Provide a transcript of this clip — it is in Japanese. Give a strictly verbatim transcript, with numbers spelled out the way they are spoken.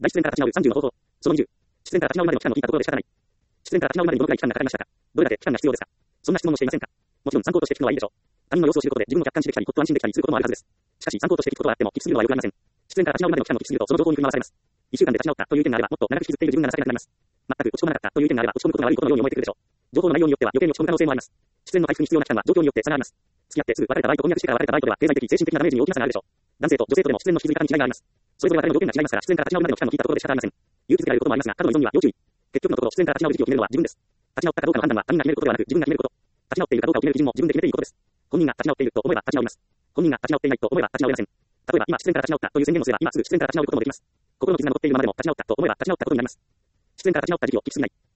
大失恋から立ち直るさんじゅうの方法。そのにじゅう。失恋から立ち直るまでの期間の聞いたところで仕方ない。失恋から立ち直るまでにどのくらい期間がかかりましたか。どれだけ期間が必要ですか。そんな質問もしていませんか。もちろん参考として聞くのはいいでしょう。他人の様子を知ることで自分も客観視できたり、ほっと安心できたりすることもあるはずです。しかし参考として聞くことはあっても、きつすぎるのはよくありません。失恋から立ち直るまでの期間をきつすぎると、その情報に振り回されます。いっしゅうかんで立ち直ったという意見があれば、もっと長く引きずっている自分が情けなくなります。全く落ち込まなかったという意見があれば、落ち込むことが悪いことのように思えてくるでしょう。情報の内容によっては余計に落ち込む可能性もあります。失恋の回復に必要な期間は状況によって差があります。付き合ってすぐ別れた場合と婚約してから別れた場合とでは、経済的、精神的なダメージに大きな差があるでしょう。男性と女性とでも失恋の引きずり方に違いがあります。それぞれ別れの条件が違いますから、失恋から立ち直るまでの期間の聞いたところで仕方ありません。勇気づけられることもありますが、過度の依存には要注意。結局のところ、失恋から立ち直る時期を決めるのは自分です。立ち直ったかどうかの判断は他人が決めることではなく、自分が決めること。立ち直っているかどうかを決める基準も自分で決めていいことです。本人が立ち直っていると思えば立ち直ります。本人が立ち直っていないと思えば立ち直れません。例えば、今失恋から立ち直ったという宣言をすれば、今すぐ失恋から立ち直ることもできます。心の傷が残っているままでも立ち直ったと思えば立ち直ったことになります。失恋から立ち直った時期をきつすぎない。